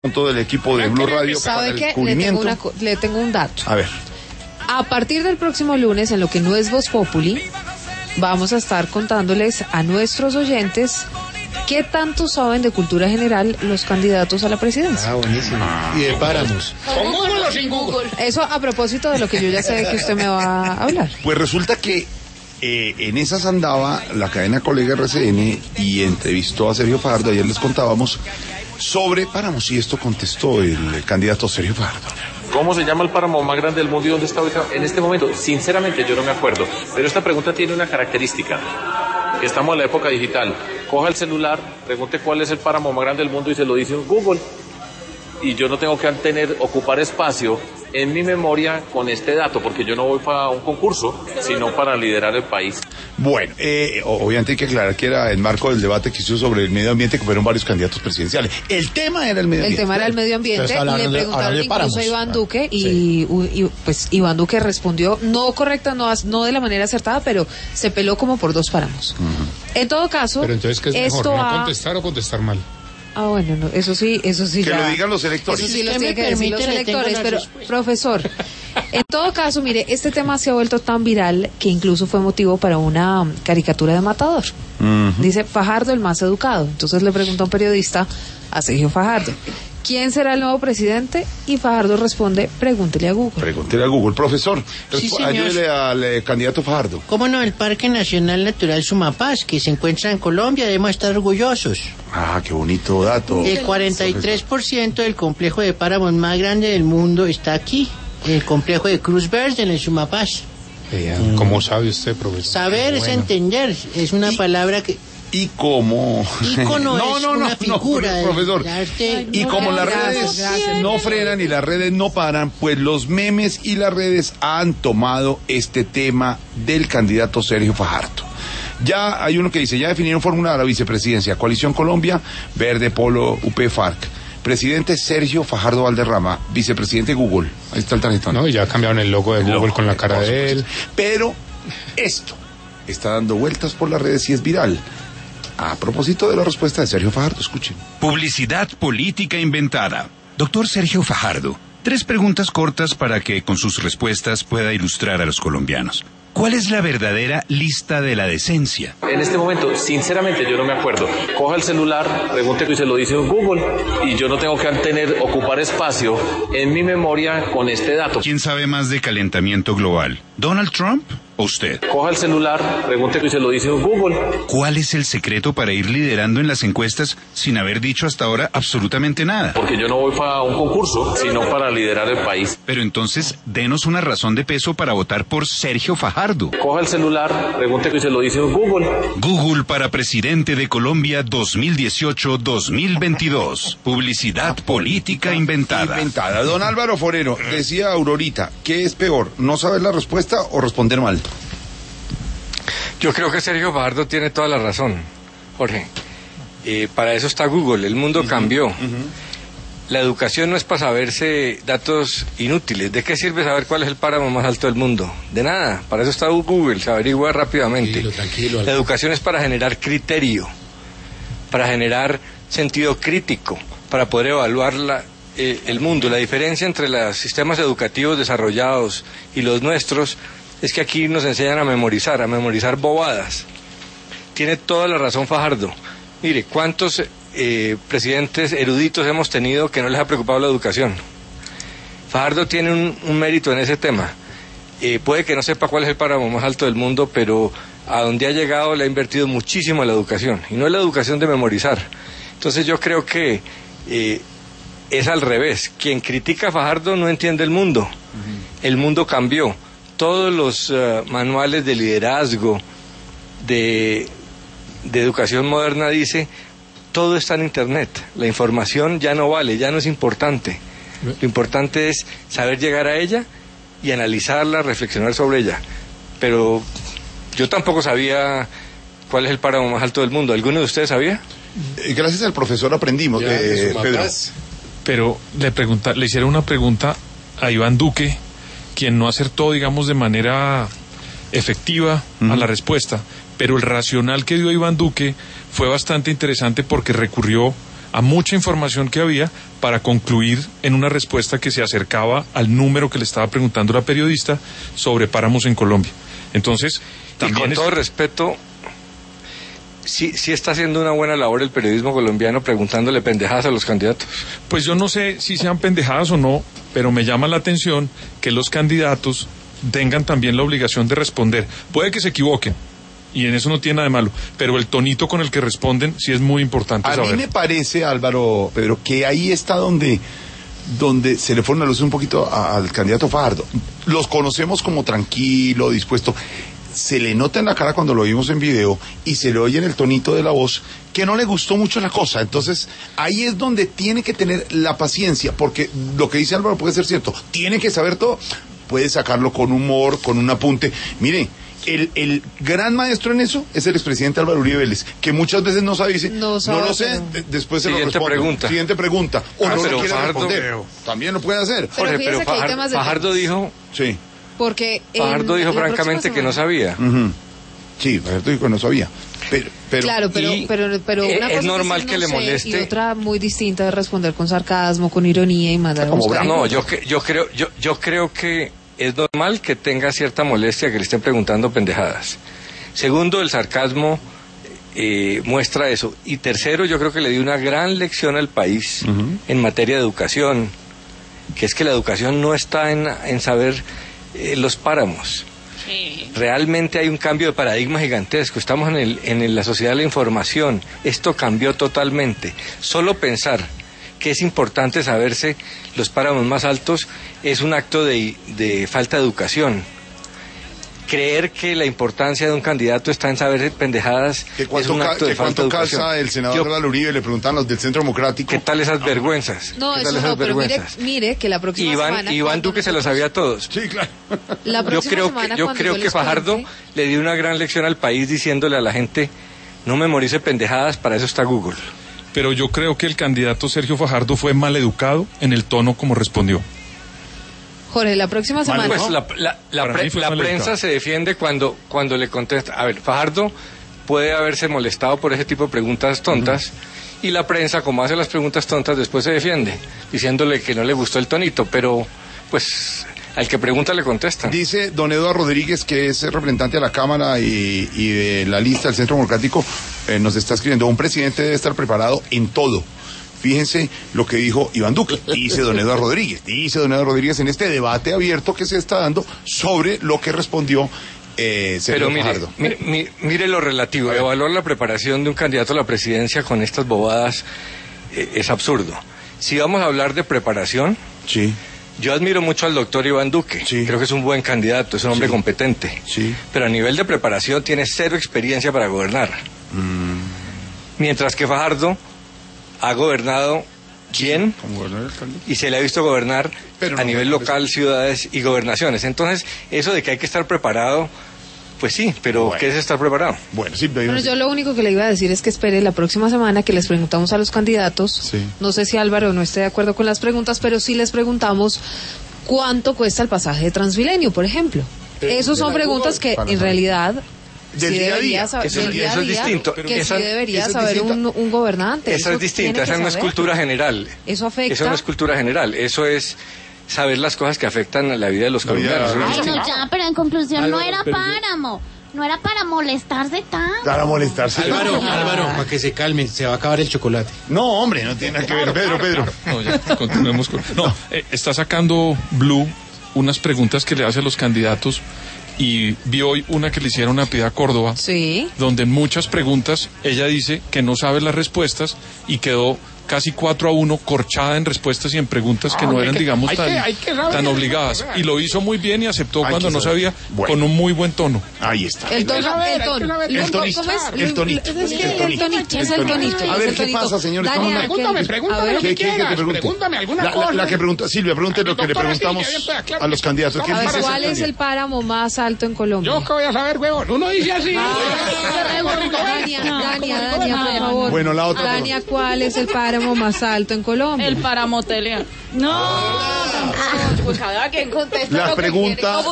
Todo el equipo de Blue Radio para el cubrimiento. Le tengo un dato. A ver. A partir del próximo lunes, en lo que no es Voz Populi, vamos a estar contándoles a nuestros oyentes qué tanto saben de cultura general los candidatos a la presidencia. Ah, buenísimo. Y de páramos. ¿Con Google o sin Google? Eso a propósito de lo que yo ya sé que usted me va a hablar. Pues resulta que en esas andaba la cadena Colega RCN y entrevistó a Sergio Fajardo, ayer les contábamos, sobre páramos, y esto contestó el candidato Sergio Fajardo. ¿Cómo se llama el páramo más grande del mundo y dónde está ubicado? En este momento, sinceramente, yo no me acuerdo. Pero esta pregunta tiene una característica, que estamos en la época digital. Coja el celular, pregunte cuál es el páramo más grande del mundo y se lo dice en Google. Y yo no tengo que ocupar espacio en mi memoria con este dato, porque yo no voy para un concurso, sino para liderar el país. Bueno, obviamente hay que aclarar que era el marco del debate que hizo sobre el medio ambiente, que fueron varios candidatos presidenciales. El tema era el medio ambiente. El tema era el medio ambiente, y le preguntaron incluso a Iván Duque, y pues Iván Duque respondió, no correcta, no de la manera acertada, pero se peló como por 2 páramos. En todo caso, pero entonces, ¿qué es mejor, no contestar o contestar mal? Ah, bueno, no, eso sí que ya... lo digan los electores. Eso sí lo tienen que decir los electores, pero, profesor, en todo caso, mire, este tema se ha vuelto tan viral que incluso fue motivo para una caricatura de Matador. Dice, Fajardo el más educado. Entonces le pregunta a un periodista a Sergio Fajardo, ¿quién será el nuevo presidente? Y Fajardo responde, pregúntele a Google. Pregúntele a Google. Profesor, sí, ayúdele al candidato Fajardo. ¿Cómo no? El Parque Nacional Natural Sumapaz, que se encuentra en Colombia, debemos estar orgullosos. Ah, qué bonito dato. El 43% del complejo de páramos más grande del mundo está aquí, el complejo de Cruz Verde, en el Sumapaz. ¿Cómo sabe usted, profesor? Saber es entender, es una palabra que... Y como ícono es una figura profesor. del arte. Y como las redes no frenan y las redes no paran, pues los memes y las redes han tomado este tema del candidato Sergio Fajardo. Ya hay uno que dice, ya definieron fórmula de la vicepresidencia, Coalición Colombia, Verde, Polo, UP, FARC. Presidente Sergio Fajardo Valderrama, vicepresidente Google. Ahí está el tarjetón. No, ya cambiaron el logo de Google con la cara de él. Pero esto está dando vueltas por las redes y es viral. A propósito de la respuesta de Sergio Fajardo, escuchen. Publicidad política inventada. Doctor Sergio Fajardo, 3 preguntas cortas para que con sus respuestas pueda ilustrar a los colombianos. ¿Cuál es la verdadera lista de la decencia? En este momento, sinceramente, yo no me acuerdo. Coja el celular, pregunte y se lo dice en Google, y yo no tengo que ocupar espacio en mi memoria con este dato. ¿Quién sabe más de calentamiento global? ¿Donald Trump o usted? Coja el celular, pregunte y se lo dice en Google. ¿Cuál es el secreto para ir liderando en las encuestas sin haber dicho hasta ahora absolutamente nada? Porque yo no voy para un concurso, sino para liderar el país. Pero entonces, denos una razón de peso para votar por Sergio Fajardo. Coja el celular, pregunte y se lo dice en Google. Google para presidente de Colombia 2018-2022. Publicidad política inventada. Don Álvaro Forero, decía Aurorita, ¿qué es peor, no saber la respuesta o responder mal? Yo creo que Sergio Fajardo tiene toda la razón, Jorge. Para eso está Google, el mundo cambió. La educación no es para saberse datos inútiles. ¿De qué sirve saber cuál es el páramo más alto del mundo? De nada, para eso está Google, se averigua rápidamente. Tranquilo. La educación es para generar criterio, para generar sentido crítico, para poder evaluar el mundo. La diferencia entre los sistemas educativos desarrollados y los nuestros es que aquí nos enseñan a memorizar bobadas. Tiene toda la razón Fajardo. Mire, ¿cuántos presidentes eruditos hemos tenido que no les ha preocupado la educación? Fajardo tiene un mérito en ese tema. Puede que no sepa cuál es el páramo más alto del mundo, pero a donde ha llegado le ha invertido muchísimo en la educación, y no es la educación de memorizar. Entonces yo creo que es al revés. Quien critica a Fajardo no entiende el mundo. El mundo cambió. Todos los manuales de liderazgo, de educación moderna dice, todo está en Internet, la información ya no vale, ya no es importante. Lo importante es saber llegar a ella y analizarla, reflexionar sobre ella. Pero yo tampoco sabía cuál es el páramo más alto del mundo. ¿Alguno de ustedes sabía? Gracias al profesor aprendimos, Pedro. Pero le hicieron una pregunta a Iván Duque, quien no acertó, digamos, de manera efectiva a la respuesta, pero el racional que dio Iván Duque fue bastante interesante porque recurrió a mucha información que había para concluir en una respuesta que se acercaba al número que le estaba preguntando la periodista sobre páramos en Colombia. Entonces, también con todo respeto, sí está haciendo una buena labor el periodismo colombiano preguntándole pendejadas a los candidatos. Pues yo no sé si sean pendejadas o no, pero me llama la atención que los candidatos tengan también la obligación de responder. Puede que se equivoquen, y en eso no tiene nada de malo, pero el tonito con el que responden sí es muy importante saber. A mí me parece, Álvaro, Pedro, que ahí está donde se le pone la luz un poquito al candidato Fajardo. Los conocemos como tranquilo, dispuesto. Se le nota en la cara cuando lo vimos en video y se le oye en el tonito de la voz que no le gustó mucho la cosa. Entonces, ahí es donde tiene que tener la paciencia, porque lo que dice Álvaro puede ser cierto. Tiene que saber todo. Puede sacarlo con humor, con un apunte. Mire, el gran maestro en eso es el expresidente Álvaro Uribe Vélez, que muchas veces no sabe, dice, no lo sé, después se lo responde. Siguiente pregunta. O no lo quiere responder. También lo puede hacer. Jorge, pero Fajardo dijo... Sí. Porque Fajardo dijo francamente que no sabía. Sí, Fajardo dijo que no sabía. Pero claro, pero una es cosa normal es que le moleste. Y otra muy distinta de responder con sarcasmo, con ironía y mandar a buscar. No, yo creo que es normal que tenga cierta molestia que le estén preguntando pendejadas. Segundo, el sarcasmo muestra eso. Y tercero, yo creo que le dio una gran lección al país en materia de educación, que es que la educación no está en saber los páramos. Sí. Realmente hay un cambio de paradigma gigantesco. Estamos en la sociedad de la información. Esto cambió totalmente. Solo pensar que es importante saberse los páramos más altos es un acto de falta de educación. Creer que la importancia de un candidato está en saber pendejadas es un acto de falta de educación. Casa el senador Álvaro Uribe, le preguntan los del Centro Democrático. ¿Qué tal esas vergüenzas? No, eso no, pero mire que la próxima semana... Iván Duque se lo sabía a todos. Sí, claro. Yo creo que Fajardo le dio una gran lección al país diciéndole a la gente, no memorice pendejadas, para eso está Google. Pero yo creo que el candidato Sergio Fajardo fue mal educado en el tono como respondió. Jorge, la próxima semana... Pues la prensa se defiende cuando le contesta. A ver, Fajardo puede haberse molestado por ese tipo de preguntas tontas, y la prensa, como hace las preguntas tontas, después se defiende, diciéndole que no le gustó el tonito, pero pues al que pregunta le contestan. Dice don Eduardo Rodríguez, que es representante de la Cámara y de la lista del Centro Democrático, nos está escribiendo, un presidente debe estar preparado en todo. Fíjense lo que dijo Iván Duque, dice don Eduardo Rodríguez en este debate abierto que se está dando sobre lo que respondió Sergio Fajardo. Mire lo relativo, evaluar la preparación de un candidato a la presidencia con estas bobadas es absurdo. Si vamos a hablar de preparación, sí. Yo admiro mucho al doctor Iván Duque, creo que es un buen candidato, es un hombre competente, pero a nivel de preparación tiene cero experiencia para gobernar. Mientras que Fajardo ha gobernado bien y se le ha visto gobernar a nivel local, ciudades y gobernaciones. Entonces, eso de que hay que estar preparado, pues sí, pero ¿qué es estar preparado? Bueno, yo lo único que le iba a decir es que espere la próxima semana que les preguntamos a los candidatos. No sé si Álvaro no esté de acuerdo con las preguntas, pero sí les preguntamos cuánto cuesta el pasaje de Transmilenio, por ejemplo. Esas son preguntas que en realidad... Del día a día. Eso es distinto. Que sí debería saber un gobernante. Esa es distinta, esa no es cultura general. Eso afecta. Eso no es cultura general, eso es saber las cosas que afectan a la vida de los colombianos. Ay, no, ya, pero en conclusión no era páramo. No era para molestarse tanto. Para molestarse. Álvaro, para que se calme, se va a acabar el chocolate. No, hombre, no tiene nada que ver. Pedro. No, ya, continuemos con... No, está sacando Blue unas preguntas que le hace a los candidatos. Y vi hoy una que le hicieron a Piedad Córdoba, donde en muchas preguntas ella dice que no sabe las respuestas y quedó casi 4-1 corchada en respuestas y en preguntas que no eran, digamos, tan obligadas. Y lo hizo muy bien y aceptó cuando no sabía, con un muy buen tono. Ahí está. El tonito. El tonito. A ver, ¿qué pasa, señores? Pregúntame alguna cosa. La que pregunta, Silvia, pregunte lo que le preguntamos a los candidatos. A ver, ¿cuál es el páramo más alto en Colombia? Yo que voy a saber, huevón. Uno dice así. Dania, por favor. Bueno, la otra. Dania, ¿cuál es el páramo más alto en Colombia? El páramo Telia. No, pues cada quien contesta la lo pregunta, que quiere.